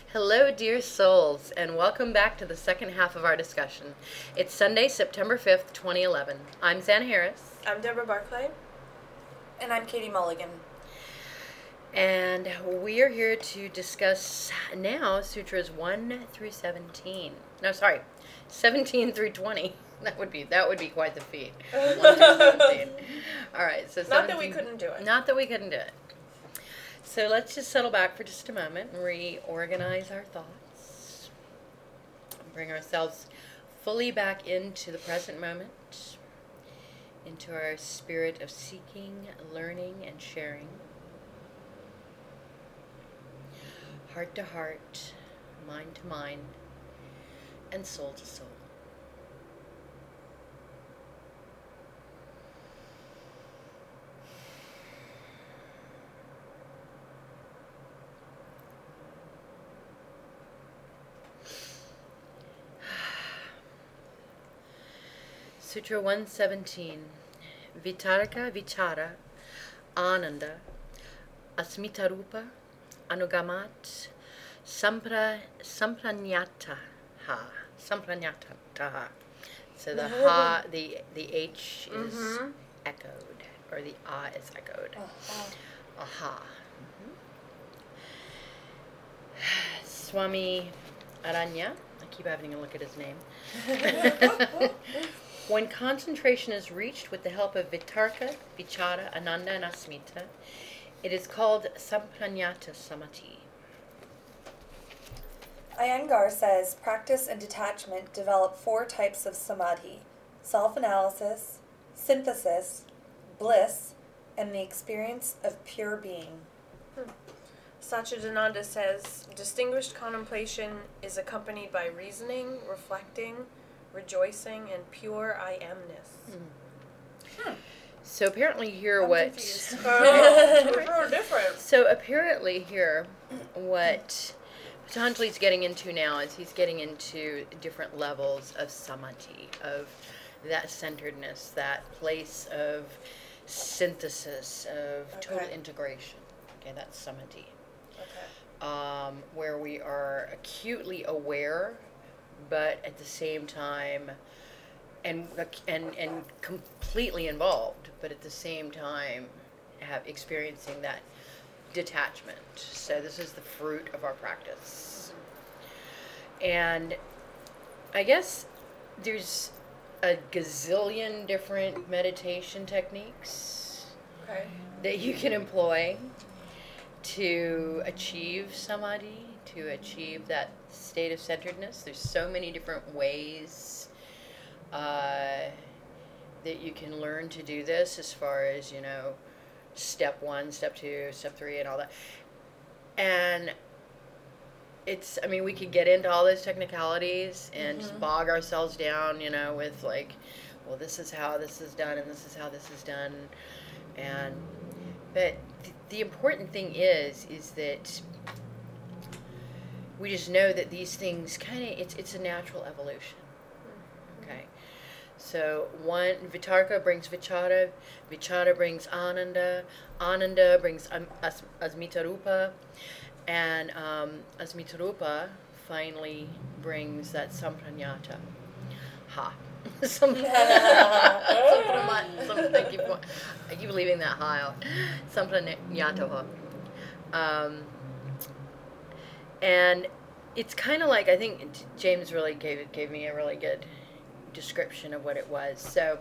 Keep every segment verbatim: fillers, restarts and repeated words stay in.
Hello, dear souls, and welcome back to the second half of our discussion. It's Sunday, September fifth, twenty eleven. I'm Zana Harris. I'm Deborah Barclay. And I'm Katie Mulligan. And we are here to discuss now Sutras one through seventeen. No, sorry, seventeen through twenty. That would be that would be quite the feat. one through seventeen. All right, so Not that we couldn't do it. Not that we couldn't do it. So let's just settle back for just a moment and reorganize our thoughts. Bring ourselves fully back into the present moment, into our spirit of seeking, learning, and sharing. Heart to heart, mind to mind, and soul to soul. Sutra one seventeen. Vitarka Vichara Ananda Asmitarupa Anugamat Sampra Sampranyata Ha Sampranyata. So the ha the the H is Mhm. echoed, or the ah is echoed. Uh-huh. Aha. Mhm. Swami Aranya. I keep having to look at his name. When concentration is reached with the help of Vitarka, Vichara, Ananda, and Asmita, it is called Sampranyata Samadhi. Iyengar says practice and detachment develop four types of samadhi: self-analysis, synthesis, bliss, and the experience of pure being. Satchidananda says, distinguished contemplation is accompanied by reasoning, reflecting, rejoicing, and pure I amness. Hmm. So apparently here I'm what... confused. It's real different. So apparently here what Patanjali's getting into now is he's getting into different levels of samadhi, of that centeredness, that place of synthesis, of total Okay. integration. Okay, that's samadhi. Okay. Um, where we are acutely aware, but at the same time, and and and completely involved, but at the same time, have experiencing that detachment. So this is the fruit of our practice, and I guess there's a gazillion different meditation techniques Okay. that you can employ to achieve samadhi, to achieve that state of centeredness. There's so many different ways uh, that you can learn to do this, as far as, you know, step one, step two, step three, and all that. And it's, I mean, we could get into all those technicalities and just Mhm. bog ourselves down, you know, with like, well, this is how this is done, and this is how this is done. And, but th- the important thing is, is that we just know that these things kind of, it's it's a natural evolution. Okay. So one, Vitarka brings Vichara, Vichara brings Ananda, Ananda brings um, As, Asmitarupa, and um, Asmitarupa finally brings that Sampranyata. Ha. Some, Samprama- some, thank you for, I keep leaving that ha out. Sampranyata. Um, and it's kind of like, I think James really gave gave me a really good description of what it was. So,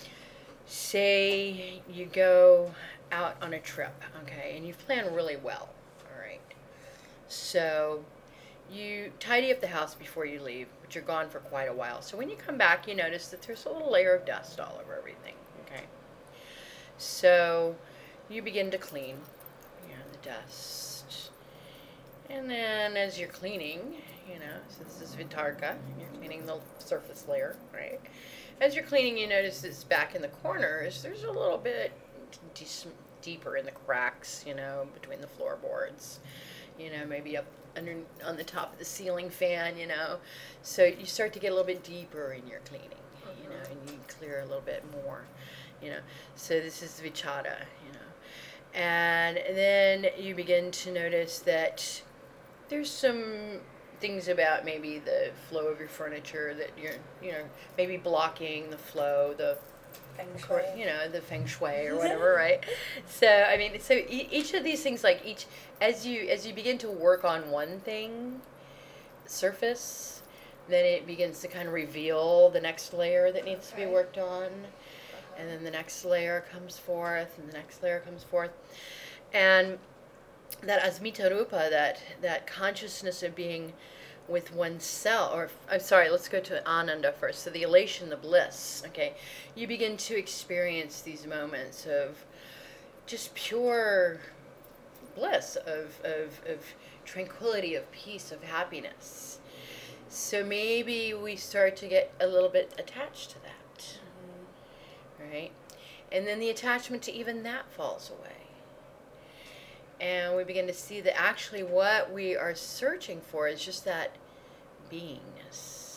say you go out on a trip, okay, and you've planned really well, all right. So, you tidy up the house before you leave, but you're gone for quite a while. So when you come back, you notice that there's a little layer of dust all over everything, okay. So, you begin to clean, you know, the dust. And then as you're cleaning, you know, so this is Vitarka, you're cleaning the surface layer, right? As you're cleaning, you notice it's back in the corners, there's a little bit d- deeper in the cracks, you know, between the floorboards, you know, maybe up under on the top of the ceiling fan, you know. So you start to get a little bit deeper in your cleaning, you know, and you clear a little bit more, you know. So this is Vichara, you know. And then you begin to notice that there's some things about maybe the flow of your furniture that you're, you know, maybe blocking the flow, the Feng cor- shui. you know, the feng shui or whatever, right? So I mean, so e- each of these things, like each, as you as you begin to work on one thing, surface, then it begins to kind of reveal the next layer that needs to be Okay. worked on, Uh-huh. and then the next layer comes forth, and the next layer comes forth, and that asmita rupa, that that consciousness of being with oneself, or I'm sorry, let's go to ananda first. So the elation, the bliss. Okay, you begin to experience these moments of just pure bliss, of of of tranquility, of peace, of happiness. So maybe we start to get a little bit attached to that, right? And then the attachment to even that falls away. And we begin to see that actually what we are searching for is just that beingness,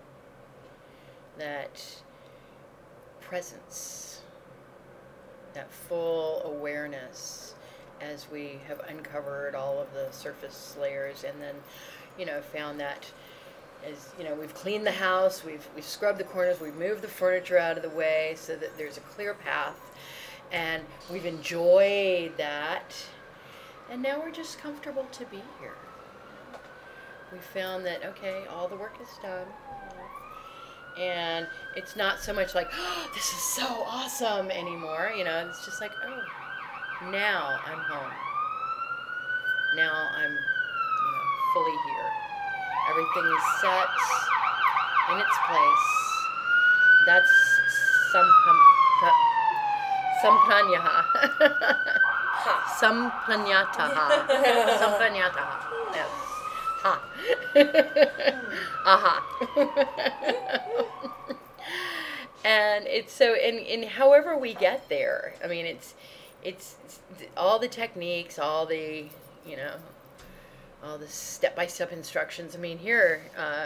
that presence, that full awareness as we have uncovered all of the surface layers, and then, you know, found that as, you know, we've cleaned the house, we've, we've scrubbed the corners, we've moved the furniture out of the way so that there's a clear path, and we've enjoyed that. And now we're just comfortable to be here. We found that, okay, all the work is done. And it's not so much like, oh, this is so awesome anymore. You know, it's just like, oh, now I'm home. Now I'm, you know, fully here. Everything is set in its place. That's sampam, sampranyaha. Sampranyataha. Sampranyataha. Yes. Ha. Aha. And it's so, and, and however we get there, I mean, it's, it's, it's all the techniques, all the, you know, all the step-by-step instructions. I mean, here, uh,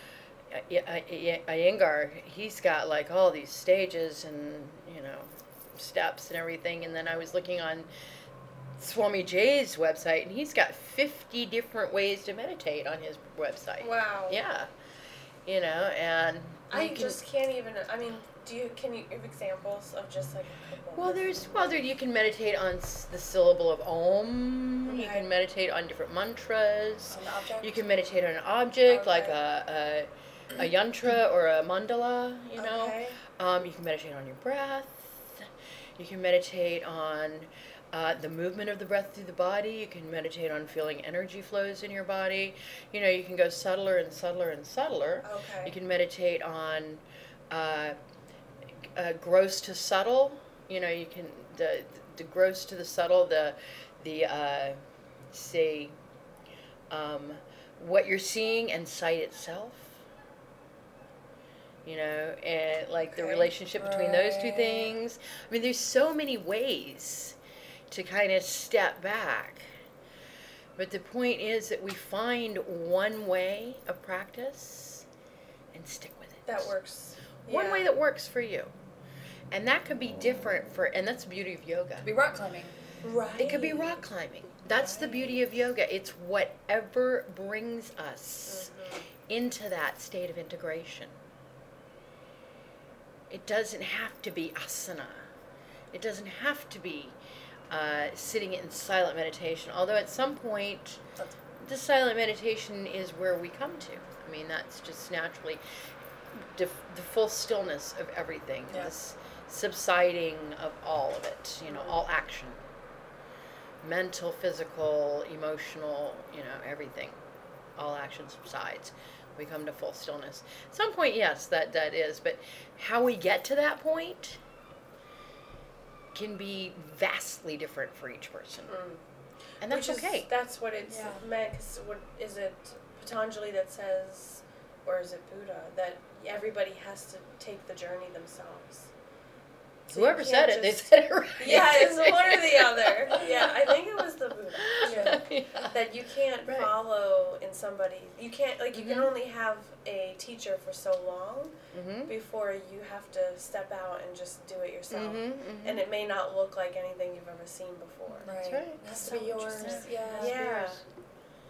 Iyengar, he's got like all these stages and, you know, steps and everything. And then I was looking on Swami Jay's website, and he's got fifty different ways to meditate on his website. Wow. Yeah. You know, and I you can, just can't even. I mean, do you? Can you give examples of just like a couple? well, there's well, there you can meditate on s- the syllable of Om. You Okay. can meditate on different mantras. On the object? You can meditate on an object like Okay. a, a a yantra or a mandala. You know, Okay. um, you can meditate on your breath. You can meditate on uh, the movement of the breath through the body. You can meditate on feeling energy flows in your body. You know, you can go subtler and subtler and subtler. Okay. You can meditate on uh, uh, gross to subtle. You know, you can the the gross to the subtle. The the uh, say um, what you're seeing and sight itself. You know, and like the Okay. relationship between those two Right. things. I mean, there's so many ways to kind of step back. But the point is that we find one way of practice and stick with it. That works. One Yeah. way that works for you. And that could be different for, and that's the beauty of yoga. Could be rock climbing. Right. It could be rock climbing. That's the beauty of yoga. It's whatever brings us Mhm. into that state of integration. It doesn't have to be asana. It doesn't have to be uh, sitting in silent meditation. Although at some point, That's- the silent meditation is where we come to. I mean, that's just naturally the, the full stillness of everything, Yeah. this subsiding of all of it, you know, all action. Mental, physical, emotional, you know, everything. All action subsides. We come to full stillness. At some point, yes, that, that is. But how we get to that point can be vastly different for each person. Mm. And that's Which is, okay. That's what it's Yeah. meant. Cause what is it? Patanjali that says, or is it Buddha that everybody has to take the journey themselves. So you Whoever said can't it, they just- said it right. Yeah, it's one or the other. Yeah, I think it was the Buddha. Yeah. Yeah. That you can't Right. follow in somebody. You can't like you can Mhm. only have a teacher for so long Mhm. before you have to step out and just do it yourself. Mhm. Mhm. And it may not look like anything you've ever seen before. Right. right. It has That's to be so yours. interesting. Yeah. Has to be Yeah. yours.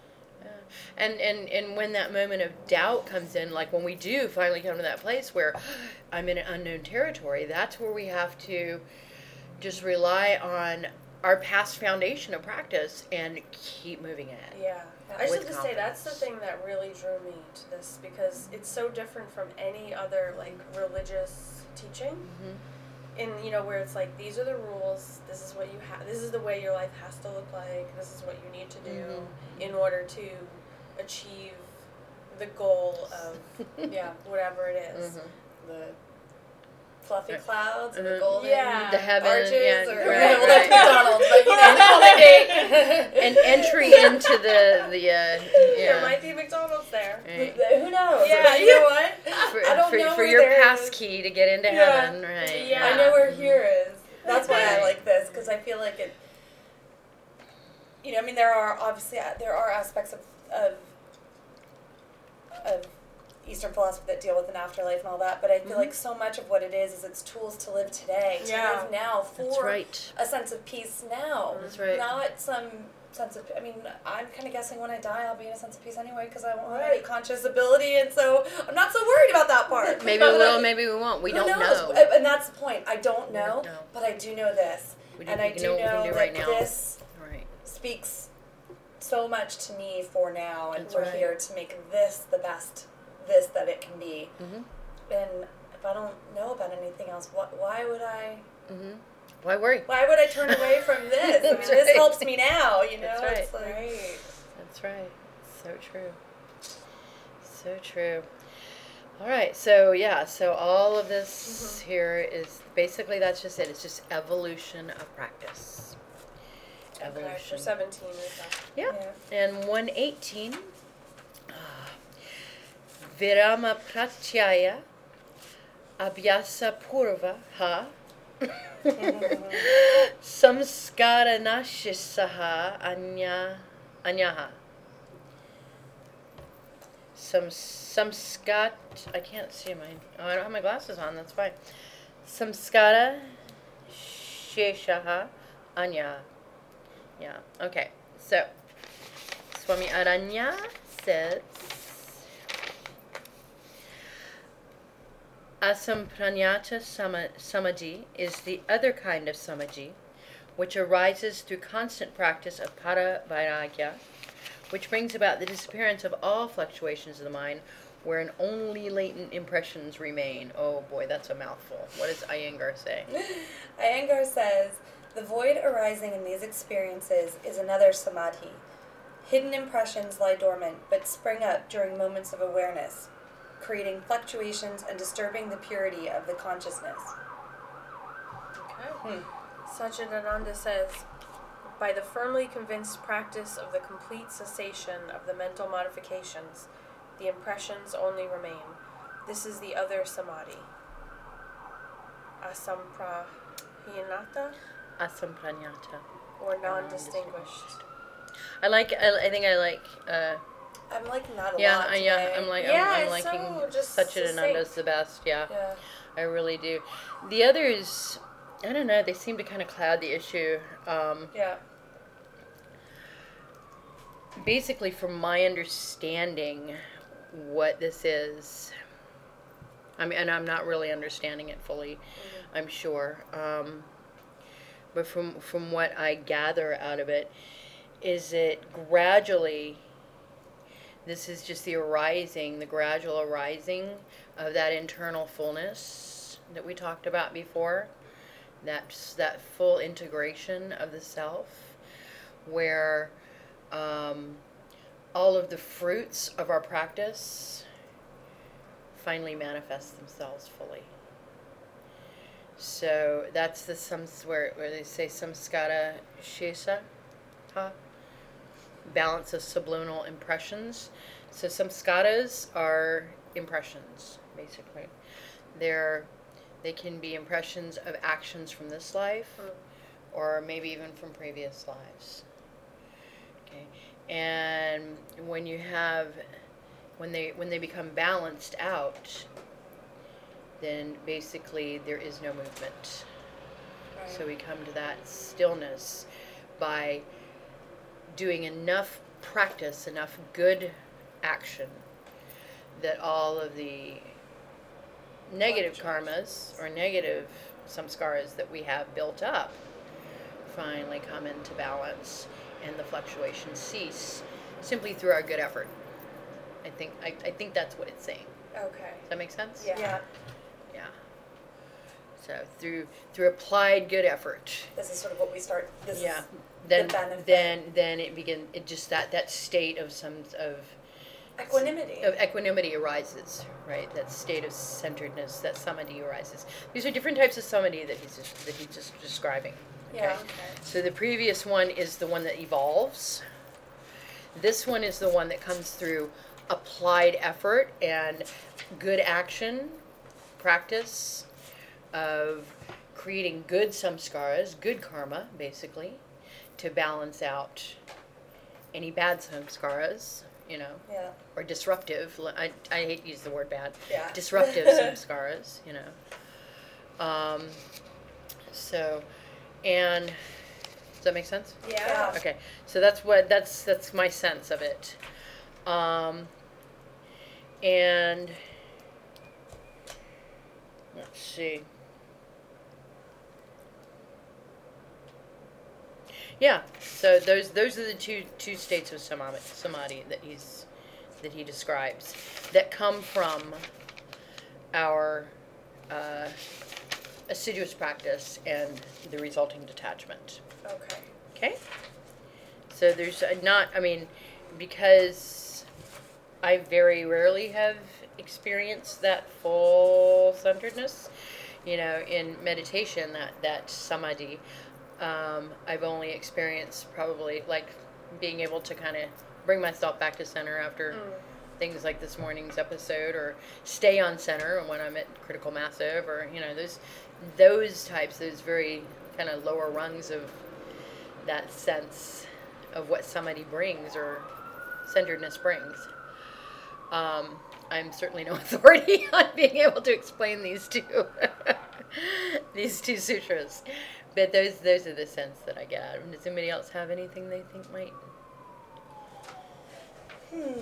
Yeah. And, and and when that moment of doubt comes in, like when we do finally come to that place where I'm in an unknown territory, that's where we have to just rely on our past foundation of practice and keep moving ahead. Yeah. I just With have to say that's the confidence. thing that really drew me to this, because it's so different from any other like religious teaching. Mm-hmm. In, you know, where it's like, these are the rules, this is what you have, this is the way your life has to look like, this is what you need to do Mm-hmm. in order to achieve the goal of Yeah. whatever it is. Mm-hmm. The fluffy Right. clouds and the Mhm. golden Yeah. The heaven, arches, yeah, or right, well, right. that's McDonald's, but you know, And holiday, and entry into the the uh, There yeah. might be McDonald's there. Right. Who knows? Yeah, you know what? For, I don't for, know for where your there pass is. key to get into Yeah. heaven, right? Yeah. I know where here is. That's why I Right. like this, because I feel like it. You know, I mean, there are obviously uh, there are aspects of of of Eastern philosophy that deal with an afterlife and all that, but I feel Mhm. like so much of what it is is it's tools to live today, to Yeah. live now for That's right. a sense of peace now. That's right. Not some sense of. I mean, I'm kind of guessing when I die, I'll be in a sense of peace anyway, because I won't have any Right. conscious ability, and so I'm not so worried about that part. Maybe we will, maybe we won't. We Who don't knows? know. And- And that's the point. I don't We know, don't know. but I do know this. We do, and we I can do know what we know can do that right now. this Right. speaks so much to me for now, and That's we're right. here to make this the best this that it can be. Mhm. And if I don't know about anything else, wh- why would I? Mhm. Why worry? Why would I turn away from this? I mean, That's this right. helps me now. You know, That's right. it's like Right. That's right. So true. So true. All right. So yeah. So all of this Mhm. here is basically that's just it. It's just evolution of practice. Okay, Evolution. for seventeen is that. Yeah. yeah. And one eighteen. ah, Virama pratyaya abhyasa purva ha samskara nashisaha anya anyaha. Some samskat I can't see mine. Oh, I don't have my glasses on. That's fine. Samskara sheshaha anya. Yeah. Okay. So Swami Aranya says Asampranyata sama- samadhi is the other kind of samadhi which arises through constant practice of para vairagya, which brings about the disappearance of all fluctuations of the mind wherein only latent impressions remain. Oh boy, that's a mouthful. What does Iyengar say? Iyengar says, the void arising in these experiences is another samadhi. Hidden impressions lie dormant, but spring up during moments of awareness, creating fluctuations and disturbing the purity of the consciousness. Okay. Hmm. Satchidananda says, by the firmly convinced practice of the complete cessation of the mental modifications, the impressions only remain. This is the other samadhi. Asamprahinata, Asampranyata. or non-distinguished. I like. I, I think I like. Uh, I'm liking that a yeah, lot I, today. yeah. I'm like. Yeah, I'm, I'm it's liking so just Satchidananda's succinct. the best. Yeah, Yeah. I really do. The others, I don't know. They seem to kind of cloud the issue. Um, Yeah. basically, from my understanding, what this is. I mean, and I'm not really understanding it fully. Mm-hmm. I'm sure. Um, but from from what I gather out of it, is it gradually. This is just the arising, the gradual arising of that internal fullness that we talked about before. That's that full integration of the self, where um, all of the fruits of our practice finally manifest themselves fully. So that's the some where where they say samskara shesa, ha, balance of subliminal impressions. So samskaras are impressions, basically. They're they can be impressions of actions from this life, Mm. or maybe even from previous lives. Okay, and when you have when they when they become balanced out, then basically there is no movement. Right. So we come to that stillness by doing enough practice enough good action that all of the negative karmas or negative samskaras that we have built up finally come into balance and the fluctuations cease simply through our good effort. I think I, I think that's what it's saying. Okay. Does that make sense? Yeah. Yeah. Yeah. So through through applied good effort. This is sort of what we start. This Yeah. is Then the benefit. then then it begin it just that that state of some of equanimity. of equanimity arises, right? That state of centeredness, that samadhi arises. These are different types of samadhi that he's just, that he's just describing. Yeah. Okay. So the previous one is the one that evolves. This one is the one that comes through applied effort and good action, practice of creating good samskaras, good karma, basically, to balance out any bad samskaras, you know, Yeah. or disruptive. I, I hate to use the word bad. Yeah. Disruptive samskaras, you know. Um, so, and does that make sense? Yeah. Okay, so that's what that's that's my sense of it, um, and let's see. Yeah, so those those are the two two states of samadhi, samadhi that he's that he describes that come from our uh, assiduous practice and the resulting detachment. Okay. Okay? So there's uh, not, I mean, because I very rarely have experienced that full centeredness, you know, in meditation, that, that samadhi, um, I've only experienced probably like being able to kind of bring myself back to center after Mm. things like this morning's episode, or stay on center when I'm at critical massive, or, you know, those, those types, those very kind of lower rungs of that sense of what samadhi brings or centeredness brings. Um, I'm certainly no authority on being able to explain these two these two sutras, but those those are the sense that I get out of them. Does anybody else have anything they think might? Hmm.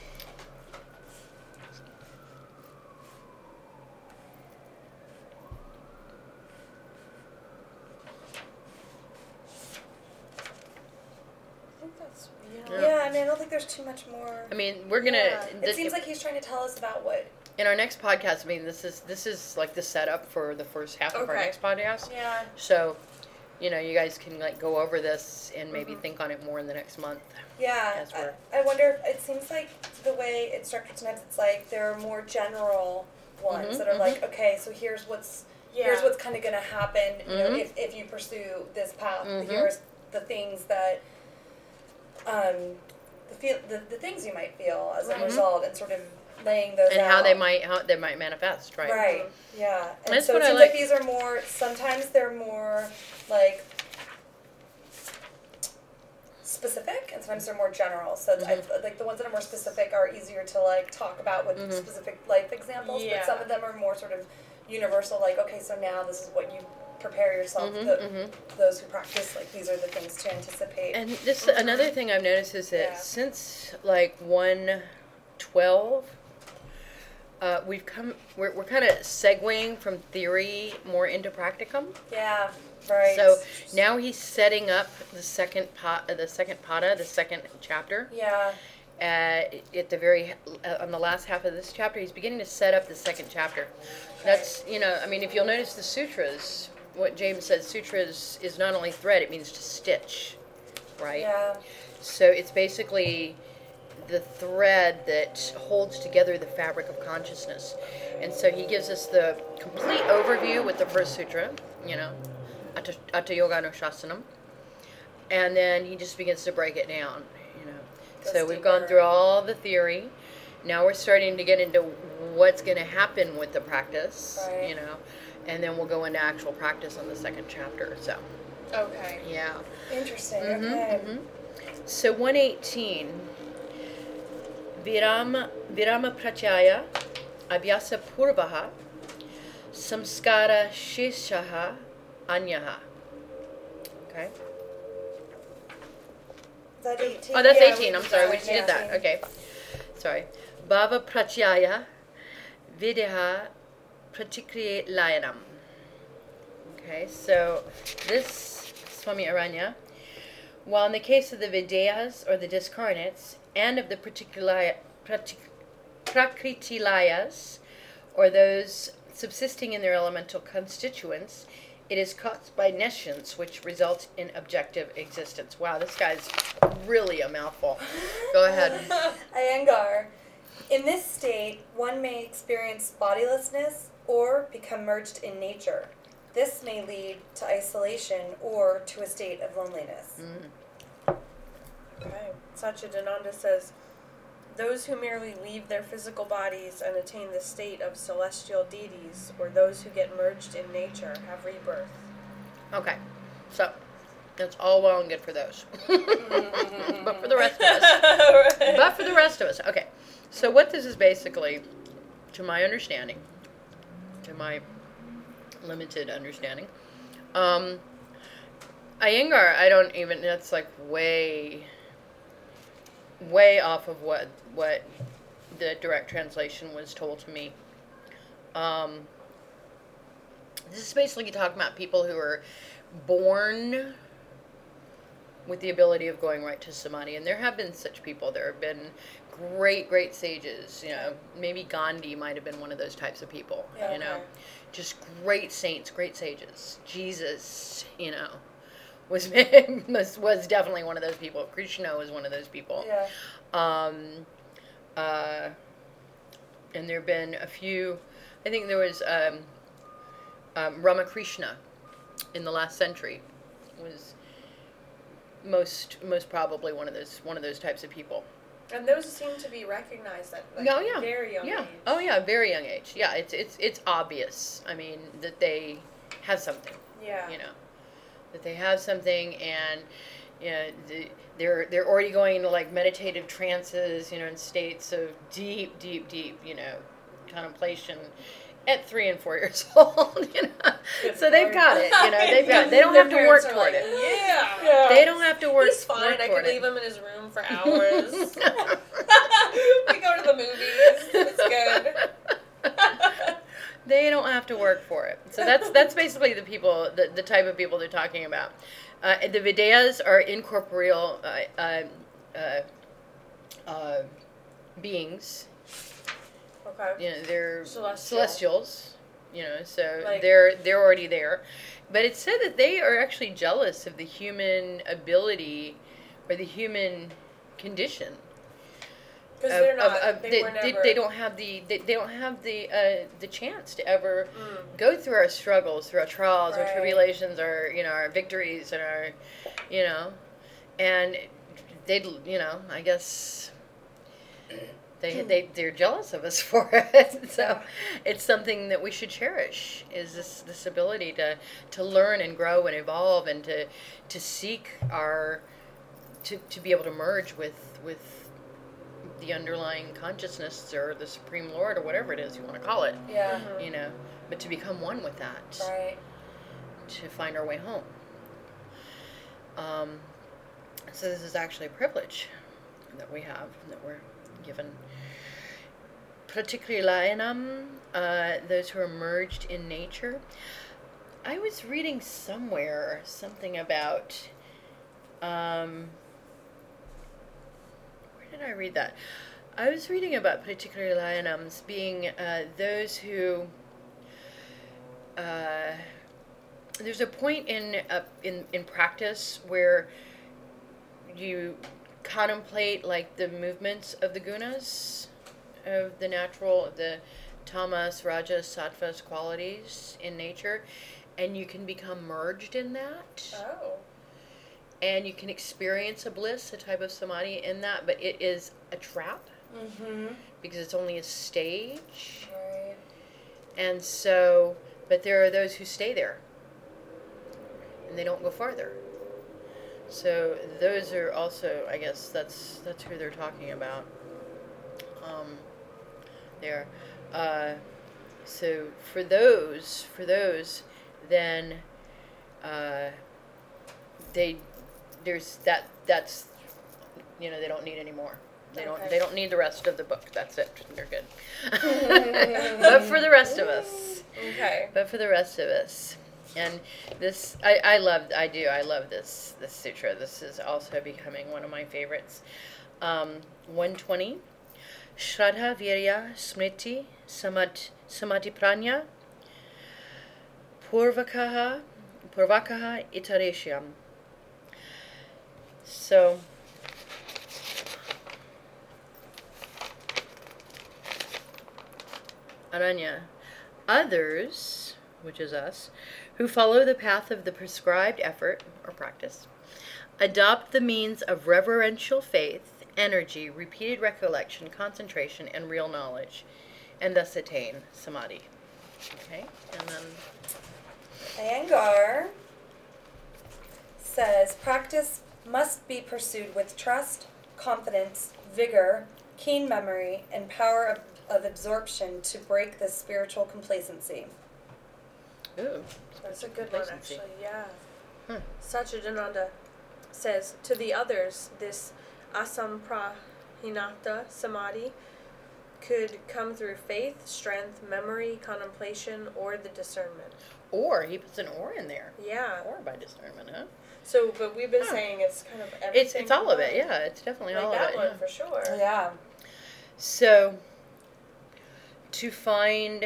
I think that's Yeah. Yeah. I mean, I don't think there's too much more. I mean, we're gonna. Yeah. It th- seems like he's trying to tell us about what. in our next podcast. I mean, this is this is like the setup for the first half of our Okay. next podcast. Yeah. So, you know, you guys can like go over this and maybe Mhm. think on it more in the next month. Yeah. As we're- I, I wonder. If, it seems like the way it's structured sometimes, it's like there are more general ones Mhm, that are mhm. like, okay, so here's what's Yeah. here's what's kind of going to happen. You know, Mhm. if if you pursue this path, Mhm. here's the things that. Um, the feel the, the things you might feel as a Right. result, and sort of laying those And out. how they might how they might manifest, right? Right. Yeah. And That's so what it I seems like. like these are more. Sometimes they're more like specific, and sometimes they're more general. So I, like the ones that are more specific are easier to like talk about with Mhm. specific life examples. Yeah. But some of them are more sort of universal. Like, okay, so now this is what you prepare yourself. Mhm, the, mhm. Those who practice, like these are the things to anticipate. And this Mhm. another thing I've noticed is that Yeah. since like one twelve, uh, we've come we're we're kind of segueing from theory more into practicum. yeah. Right. So now he's setting up the second pot, the second pada, the second chapter. Yeah. At, at the very uh, on the last half of this chapter, he's beginning to set up the second chapter. That's, you know, I mean, if you'll notice the sutras, what James says, sutras is not only thread; it means to stitch, right? Yeah. So it's basically the thread that holds together the fabric of consciousness. And so he gives us the complete overview with the first sutra, you know, Atta Atta Yoga no Shasanam. And then he just begins to break it down, you know. Goes So we've gone deeper. through all the theory. Now we're starting to get into what's going to happen with the practice, Right. you know. And then we'll go into actual practice on the second chapter. So, Okay. yeah. Interesting. Mhm, Okay. mhm. So one eighteen, Virama, Virama Pratyaya, Abhyasa Purvaha, Samskara Sheshaha, Anyaha. Okay? Is that eighteen? Oh, that's Yeah, eighteen. we I'm did sorry, that. we just did that. Yeah. Okay. Sorry. Bhava pratyaya videha pratikriya layanam. Okay, so this Swami Aranya, while in the case of the Videyas or the discarnates and of the particular prakritilayas or those subsisting in their elemental constituents, it is caused by nescience, which results in objective existence. Wow, this guy's really a mouthful. Go ahead. Iyengar. In this state, one may experience bodilessness or become merged in nature. This may lead to isolation or to a state of loneliness. Mm. Okay. Satchidananda says, those who merely leave their physical bodies and attain the state of celestial deities, or those who get merged in nature, have rebirth. Okay, so that's all well and good for those. But for the rest of us, Right. but for the rest of us, okay. So what this is basically, to my understanding, to my limited understanding, um, Iyengar, I don't even, that's like way, way off of what, what the direct translation was told to me. Um, this is basically talking about people who are born with the ability of going right to samadhi, and there have been such people. There have been great, great sages. You know, maybe Gandhi might have been one of those types of people. Yeah, you know, okay. just great saints, great sages. Jesus, you know, was was was definitely one of those people. Krishna was one of those people. Yeah. Um, uh, and there have been a few. I think there was um, um, Ramakrishna in the last century was most most probably one of those one of those types of people. And those seem to be recognized at like, Oh yeah, very young yeah. age. Oh yeah, very young age. Yeah, it's it's it's obvious. I mean that they have something. Yeah. You know, that they have something, and you know, the, they're they're already going into like meditative trances. You know, in states of deep, deep, deep. You know, contemplation. At three and four years old, you know, Good so they've Lord. got it. You know, they've got. They don't have to Their work parents are toward like, it. Yeah. Yeah. They don't have to work. He's fine. Work I toward could it. leave him in his room for hours. We go to the movies. It's good. They don't have to work for it. So that's that's basically the people, the, the type of people they're talking about. Uh, the Videyas are incorporeal uh, uh, uh, uh, beings. Okay. You know, they're Celestial. celestials. You know, so Like- they're they're already there. But it's said that they are actually jealous of the human ability or the human condition. Because of- they're not. of- of- they, they, were they, never. they don't have the they, they don't have the uh, the chance to ever Mm. go through our struggles, through our trials, our Right. tribulations, our you know our victories, and our you know, and they you know I guess they they they're jealous of us for it. So Yeah. it's something that we should cherish, is this this ability to to learn and grow and evolve and to to seek our to to be able to merge with with the underlying consciousness or the Supreme Lord or whatever it is you want to call it, Yeah. Mhm. you know, but to become one with that, Right. to find our way home. Um, so this is actually a privilege that we have, that we're given. Pratikrilayanam, uh, those who are merged in nature. I was reading somewhere something about, um, where did I read that? I was reading about Pratikrilayanams being uh, those who, uh, there's a point in, uh, in in practice where you contemplate like the movements of the gunas, of the natural, of the tamas, rajas, sattvas qualities in nature, and you can become merged in that, Oh. and you can experience a bliss, a type of samadhi in that, but it is a trap Mm-hmm. because it's only a stage, Right. and so, but there are those who stay there, and they don't go farther. So those are also, I guess, that's that's who they're talking about. Um, there. Uh, so for those, for those, then uh, they there's that that's you know, they don't need any more. They don't. Okay. They don't need the rest of the book. That's it. They're good. But for the rest of us, Okay. but for the rest of us, and this, I, I love. I do. I love this. This sutra. This is also becoming one of my favorites. Um, one twenty. Shraddha Virya Smriti Samat Samati Pranya Purvakaha Purvakaha Itareshyam. So. Aranya. Others, which is us, who follow the path of the prescribed effort or practice, adopt the means of reverential faith, energy, repeated recollection, concentration, and real knowledge, and thus attain samadhi. Okay, and then Iyengar says practice must be pursued with trust, confidence, vigor, keen memory, and power of, of absorption to break this spiritual complacency. ooh, That's a good one, complacency. actually. Yeah. Hmm. Satchidananda says, to the others, this asamprahinata samadhi could come through faith, strength, memory, contemplation, or the discernment. Or he puts an or in there. Yeah. Or by discernment, huh? So, but we've been Huh. saying it's kind of everything. It's it's all of it. combined. Yeah, it's definitely Like all that of it. one yeah. for sure. Yeah. So, to find,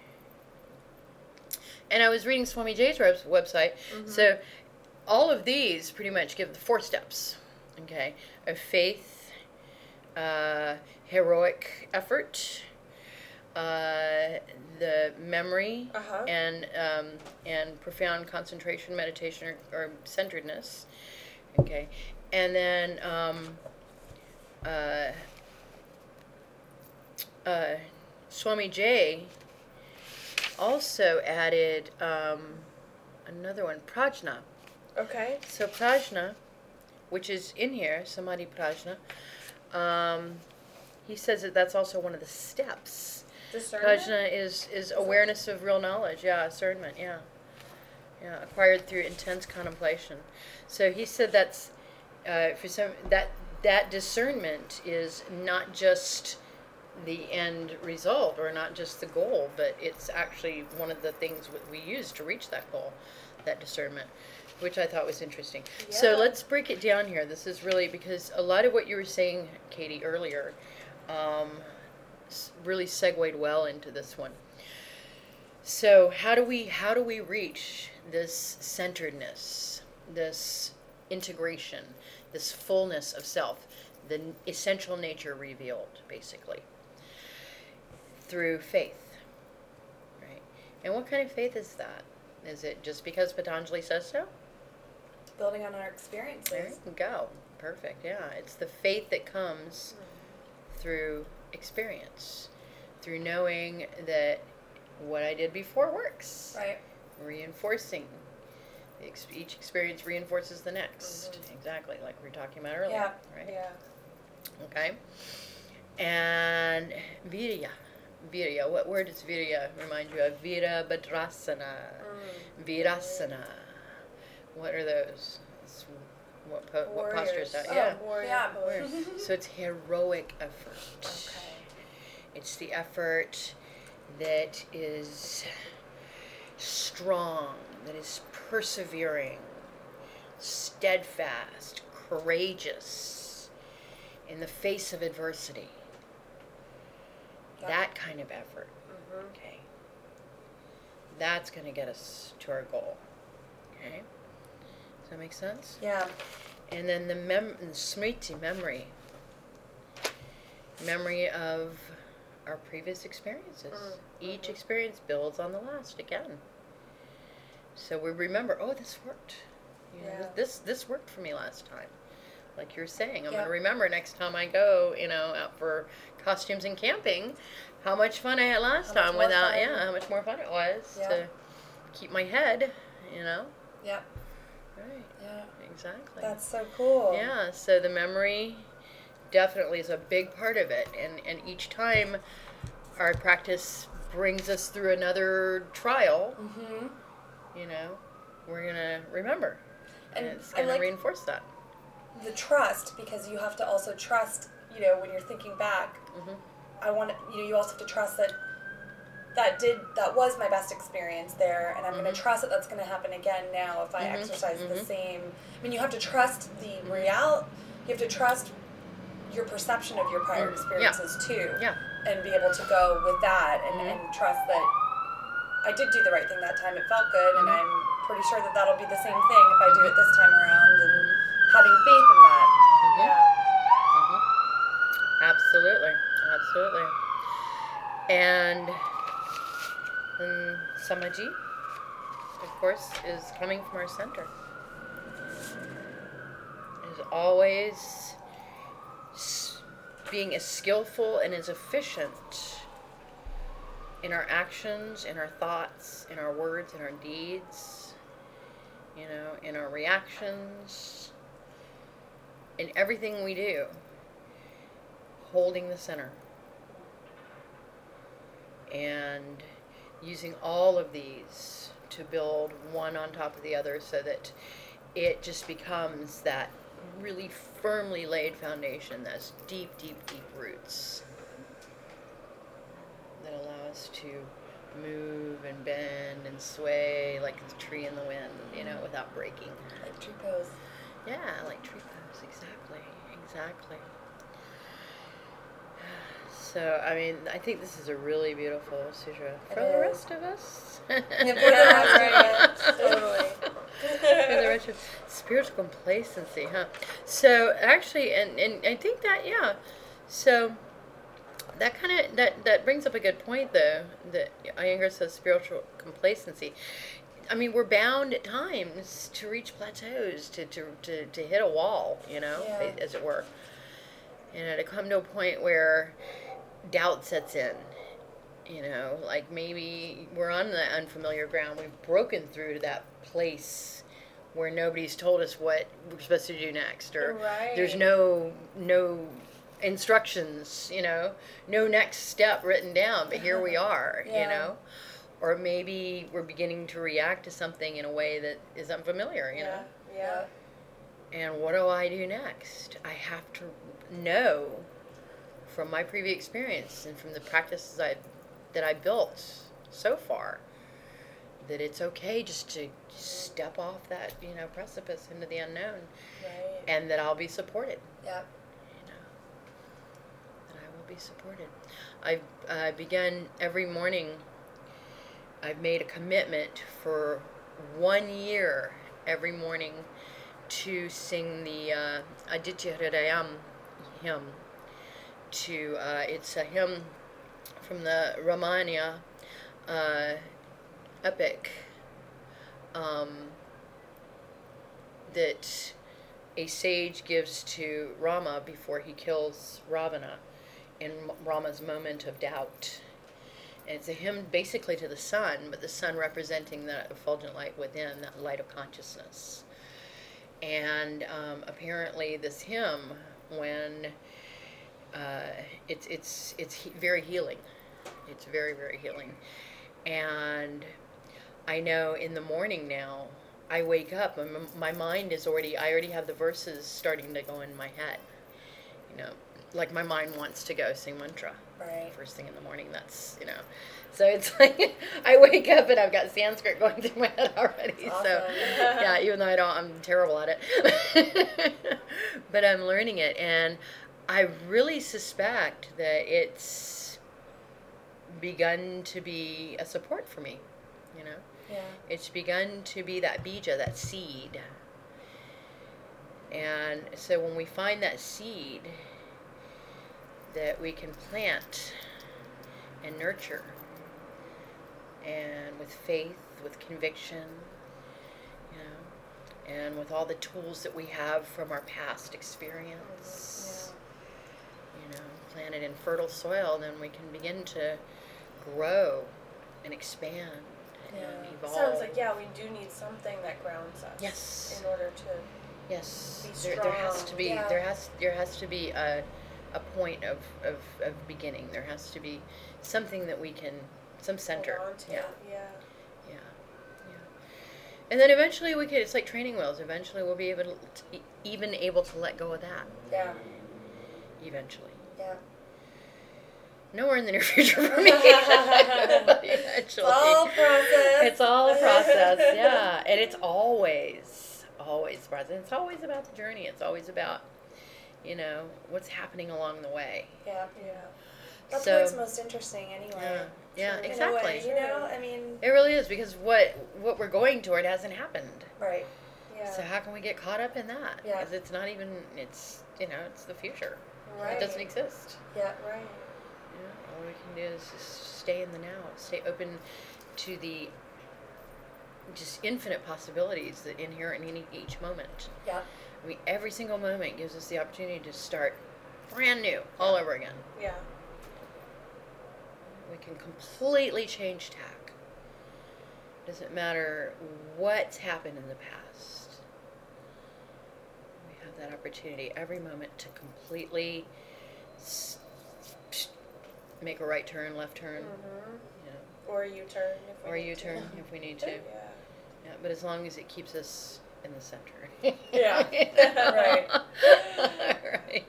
and I was reading Swami Jay's web- website, Mhm. so all of these pretty much give the four steps, okay, of faith, uh, heroic effort, uh, the memory, Uh-huh. and um, and profound concentration, meditation, or, or centeredness, okay, and then um, uh, uh, Swami Jay also added um, another one, prajna. Okay. So prajna, which is in here, samadhi prajna, um, he says that that's also one of the steps. Discernment? Prajna is, is awareness of real knowledge, yeah, discernment, yeah. Yeah, acquired through intense contemplation. So he said that's, uh, for some, that, that discernment is not just the end result or not just the goal, but it's actually one of the things that we use to reach that goal, that discernment, which I thought was interesting. So Yeah. let's break it down here. This is really because a lot of what you were saying, Katie, earlier, um, s- really segued well into this one. So how do we how do we reach this centeredness, this integration, this fullness of self, the n- essential nature revealed, basically, through faith, right? And what kind of faith is that? Is it just because Patanjali says so? Building on our There experiences. you go. Perfect. Yeah, it's the faith that comes through experience, through knowing that what I did before works. Right. Reinforcing. The ex- Each experience reinforces the next. Mhm. Exactly, like we were talking about earlier. Yeah. Right? Yeah. Okay. And virya. Virya. What word does virya remind you of? Virabhadrasana. Mm. Virasana. What are those? It's what, po- what posture is that? Warriors. Yeah. Oh, warrior Yeah. pose. Warrior. So it's heroic effort. Okay. It's the effort that is strong, that is persevering, steadfast, courageous in the face of adversity. Yeah. That kind of effort. Mhm. Okay. That's going to get us to our goal. Okay. Does that make sense? Yeah. And then the mem- smriti, memory. Memory of our previous experiences. Mm, Each mhm. experience builds on the last again. So we remember, oh, this worked. You know, Yeah. this this worked for me last time. Like you're saying, I'm Yeah. going to remember next time I go, you know, out for costumes and camping, how much fun I had last How much time more without, fun. yeah, how much more fun it was Yeah. to keep my head, you know. Yep. Right. Yeah. Exactly. That's so cool. Yeah, so the memory definitely is a big part of it. And, and each time our practice brings us through another trial, Mm-hmm. you know, we're going to remember. And, And it's I going to like- reinforce that. the trust, because you have to also trust, you know, when you're thinking back, Mhm. I want to, you know, you also have to trust that that did, that was my best experience there, and I'm going Mhm. to trust that that's going to happen again now if I Mhm. exercise the Mhm. same. I mean, you have to trust the Mhm. real, you have to trust your perception of your prior Mhm. Yeah. experiences too, Yeah. and be able to go with that and, Mhm. and trust that I did do the right thing that time. It felt good, and Mhm. I'm pretty sure that that'll be the same thing if I do it this time around, and Mhm. having faith in that. Mhm. Yeah. Mhm. Absolutely. Absolutely. And then Samaji, of course, is coming from our center. Is always s- being as skillful and as efficient in our actions, in our thoughts, in our words, in our deeds, you know, in our reactions, in everything we do, holding the center. And using all of these to build one on top of the other so that it just becomes that really firmly laid foundation, those deep, deep, deep roots that allow us to move and bend and sway like a tree in the wind, you know, without breaking. Like tree pose. Yeah, like tree pose, exactly, exactly. So, I mean, I think this is a really beautiful sutra for It the is. rest of us. Yeah, for the Yeah, rest of right. us. Totally. For the rest of spiritual complacency, huh? So, actually, and, and I think that, yeah. So, that kind of, that, that brings up a good point, though, that Iyengar says spiritual complacency. I mean, we're bound at times to reach plateaus, to, to, to, to hit a wall, you know, Yeah. as it were. You know, to come to a point where doubt sets in. You know, like maybe we're on the unfamiliar ground. We've broken through to that place where nobody's told us what we're supposed to do next, or Right. there's no no instructions. You know, no next step written down. But here we are. Yeah. You know, or maybe we're beginning to react to something in a way that is unfamiliar. You Yeah. know, Yeah. and what do I do next? I have to know from my previous experience and from the practices I that I built so far that it's okay just to step off that, you know, precipice into the unknown, Right. and that I'll be supported. Yep. You know, that I will be supported. I've uh, begun every morning. I've made a commitment for one year every morning to sing the uh, Aditya Hridayam hymn. To uh, it's a hymn from the Ramayana uh, epic um, that a sage gives to Rama before he kills Ravana in Rama's moment of doubt. And it's a hymn basically to the sun, but the sun representing that effulgent light within, that light of consciousness. And um, apparently, this hymn, when uh, it's it's it's he- very healing, it's very very healing, and I know in the morning now, I wake up and m- my mind is already, I already have the verses starting to go in my head. You know, like my mind wants to go sing mantra Right. first thing in the morning. That's, you know, so it's like I wake up and I've got Sanskrit going through my head already. Awesome. So, yeah, even though I don't, I'm terrible at it. But I'm learning it. And I really suspect that it's begun to be a support for me, you know? Yeah. It's begun to be that bija, that seed. And so when we find that seed that we can plant and nurture, and with faith, with conviction, you know, and with all the tools that we have from our past experience, you know, planted in fertile soil, then we can begin to grow and expand Yeah. and evolve. Sounds like, yeah, we do need something that grounds us. Yes. In order to. Yes, Be there, there has to strong. be Yeah. there has there has to be a a point of, of, of beginning. There has to be something that we can, some center. Hold on to. Yeah, Yeah. yeah, yeah. And then eventually we could, it's like training wheels. Eventually we'll be able to, to even able to let go of that. Yeah. Eventually. Yeah. Nowhere in the near future for me. But eventually. It's all a process. It's all a process, yeah. And it's always, always the process. It's always about the journey. It's always about, you know, what's happening along the way. Yeah. Yeah. That's So- what's most interesting anyway. Yeah, In a exactly. way, you know, I mean, It really is, because what what we're going toward hasn't happened. right. Yeah. So how can we get caught up in that? Yeah. Because it's not even, it's, you know, it's the future. Right. It doesn't exist. Yeah. Right. You know, all we can do is just stay in the now, stay open to the just infinite possibilities that inherent in each moment. Yeah. I mean, every single moment gives us the opportunity to start brand new, all over again. Yeah. We can completely change tack. Doesn't matter what's happened in the past. We have that opportunity every moment to completely s- make a right turn, left turn, Mm-hmm. you know, Or U turn if we or need U to. turn if we need to. Yeah. Yeah, but as long as it keeps us in the center. Yeah. Right. right. Right.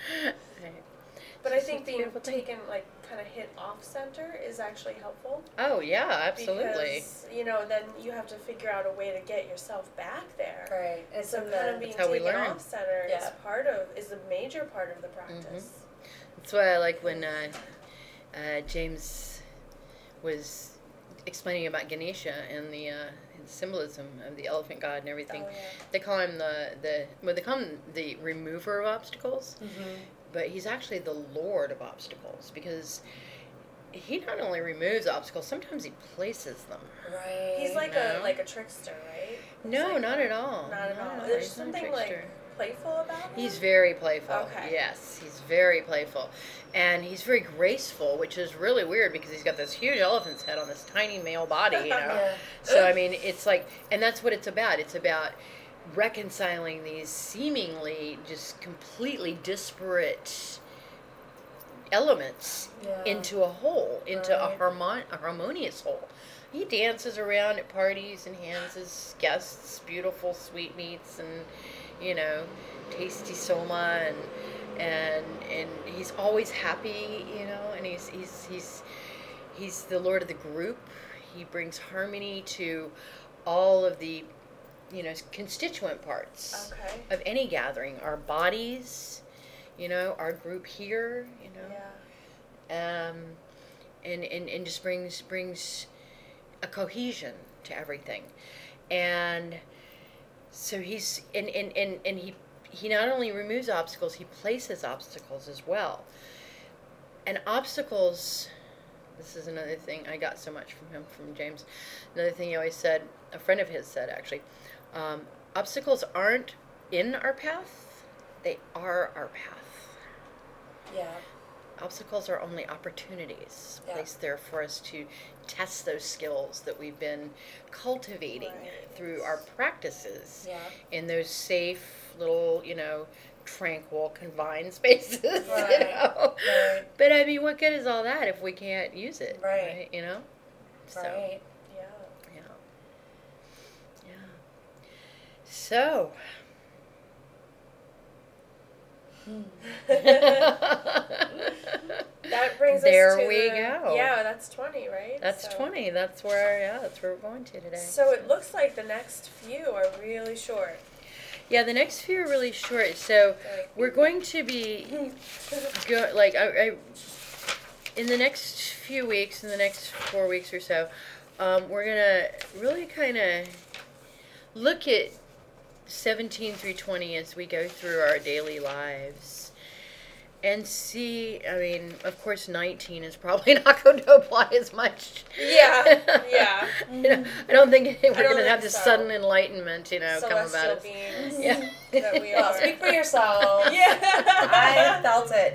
But I It's think a being beautiful thing. taken like kind of hit off center is actually helpful. Oh yeah, absolutely. Because, you know, then you have to figure out a way to get yourself back there. Right. It's So in kind of the, being That's how we taken learn. off center is Yeah. part of is a major part of the practice. That's why I like when uh, uh, James was explaining about Ganesha and the uh, symbolism of the elephant god and everything. Oh, yeah. They call him the the well, they call him the remover of obstacles, Mhm. but he's actually the lord of obstacles, because he not only removes obstacles, sometimes he places them. Right. He's like No. a like a trickster, right? He's No, like not a- at all. Not at No, all. no, There's he's not a something like trickster. playful about him. He's very playful. Okay. Yes, he's very playful. And he's very graceful, which is really weird because he's got this huge elephant's head on this tiny male body, you know. Yeah. So, I mean, it's like, and that's what it's about. It's about reconciling these seemingly just completely disparate elements Yeah. into a whole, into a, Right. harmon- a harmonious whole. He dances around at parties and hands his guests beautiful sweetmeats and, you know, tasty soma, and and and he's always happy, you know, and he's he's he's he's the lord of the group. He brings harmony to all of the, you know, constituent parts Okay. of any gathering. Our bodies, you know, our group here, you know, Yeah. um, and, and, and just brings brings a cohesion to everything. And so he's and, and, and, and he he not only removes obstacles, he places obstacles as well. And obstacles, this is another thing I got so much from him, from James. Another thing he always said, a friend of his said actually, um, obstacles aren't in our path, they are our path. Yeah. Obstacles are only opportunities Yeah. placed there for us to test those skills that we've been cultivating Right. through our practices Yeah. in those safe little, you know, tranquil, confined spaces. You Right. know? Right. But I mean, what good is all that if we can't use it? Right. You know? So, Right. Yeah. yeah. Yeah. So. That brings There us to we the, go. Yeah, that's twenty, right? That's So- twenty. That's where, yeah, that's where we're going to today. So it looks like the next few are really short. Yeah, the next few are really short. So Like- we're going to be go like I, I in the next few weeks, in the next four weeks or so, um, we're gonna really kind of look at seventeen through twenty as we go through our daily lives. And see, I mean, of course, nineteen is probably not going to apply as much. Yeah, yeah. You know, I don't think we're don't going to think have this so. sudden enlightenment, you know, come about Celestial us. beings Yeah. that we Well, are. speak for yourself. Yeah. I felt it.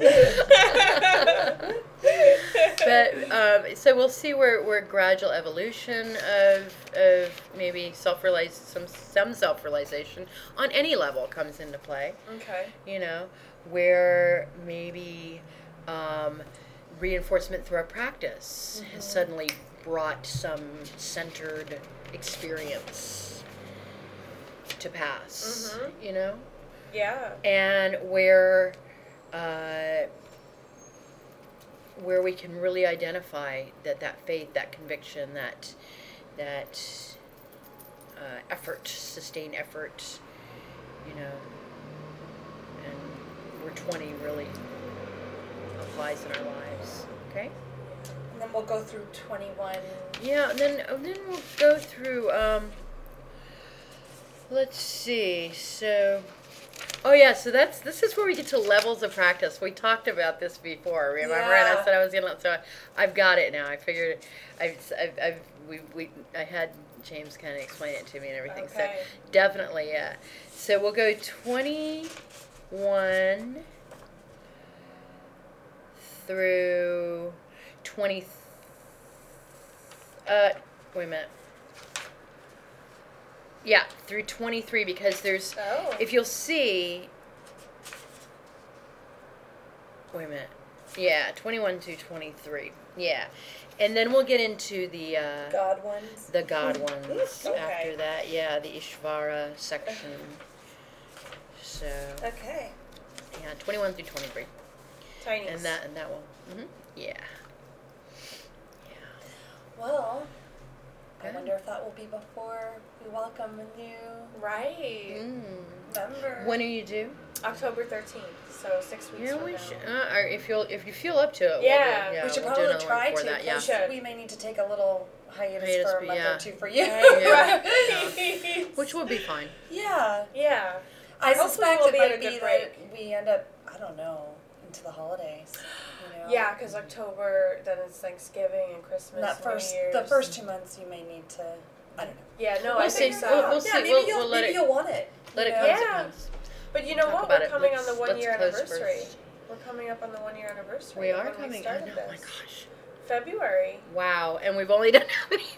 But um, so we'll see where, where gradual evolution of of maybe self realize some some self realization on any level comes into play. Okay. You know, where maybe um, reinforcement through our practice has suddenly brought some centered experience. to pass, Mhm. you know, Yeah. and where uh, where we can really identify that that faith, that conviction, that that uh, effort, sustained effort, you know, and where twenty really applies in our lives. Okay. And then we'll go through twenty-one. Yeah, and then and then we'll go through. Um, let's see. So, oh yeah. So that's this is where we get to levels of practice. We talked about this before. Remember? And I Yeah. said I was gonna. So I've got it now. I figured. I've I've, I've we we I had James kind of explain it to me and everything. So Okay. definitely, yeah. So we'll go twenty-one through twenty. Uh, wait a minute. Yeah, through twenty-three because there's, Oh. if you'll see, wait a minute. Yeah, twenty-one to twenty-three. Yeah. And then we'll get into the, uh, God ones. the God ones Okay. after that. Yeah, the Ishvara section. So, Okay. yeah, twenty-one through twenty-three. Tiny. And that, and that one. Mm-hmm. Yeah. Yeah. Well, I Good. wonder if that will be before we welcome a new Right. Mm. member. When are you due? October thirteenth. So six weeks Yeah, from we now. should. Uh, or if you if you feel up to it, Yeah, we'll do, yeah we should we'll probably do another try one to, for that. Yeah. because Should. we may need to take a little hiatus, Hiatus, for a month yeah. or two for you. Yeah. Right. Which will be fine. Yeah. Yeah. I Hopefully suspect we'll it be at might a good be break. that we end up, I don't know, into the holidays. You know? Yeah, because October, then it's Thanksgiving and Christmas. That and first, New Year's. the first two months, you may need to. I don't know. Yeah, no, We'll I see. think We'll- so. we'll yeah, see. maybe We'll- you'll we'll let maybe it- you'll want it. Let you it know? come as it Yeah. comes. But you know Talk what? about We're it. coming Let's- on the one let's year close anniversary. first. We're coming up on the one year anniversary. We of are when coming. We I started know. this. Oh my gosh. February. Wow. And we've only done how many?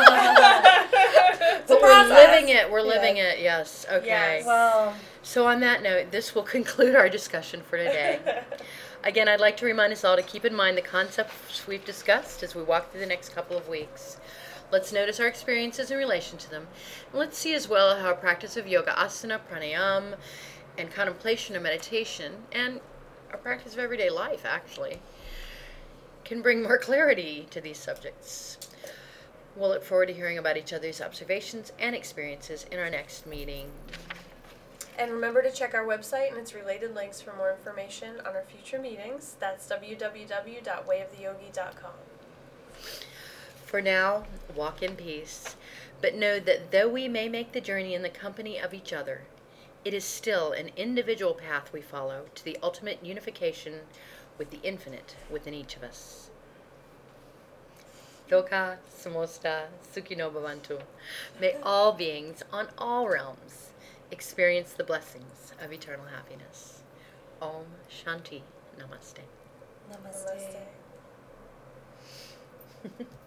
It's a But we're process. living it. We're Yeah. living it. Yes. Okay. Yes. Well, So on that note, this will conclude our discussion for today. Again, I'd like to remind us all to keep in mind the concepts we've discussed as we walk through the next couple of weeks. Let's notice our experiences in relation to them. And let's see as well how a practice of yoga, asana, pranayama, and contemplation and meditation, and our practice of everyday life, actually, can bring more clarity to these subjects. We'll look forward to hearing about each other's observations and experiences in our next meeting. And remember to check our website and its related links for more information on our future meetings. That's w w w dot way of the yogi dot com. For now, walk in peace, but know that though we may make the journey in the company of each other, it is still an individual path we follow to the ultimate unification with the infinite within each of us. Loka Samosta Sukhino Bhavantu. May all beings on all realms experience the blessings of eternal happiness. Om Shanti Namaste. namaste. Namaste.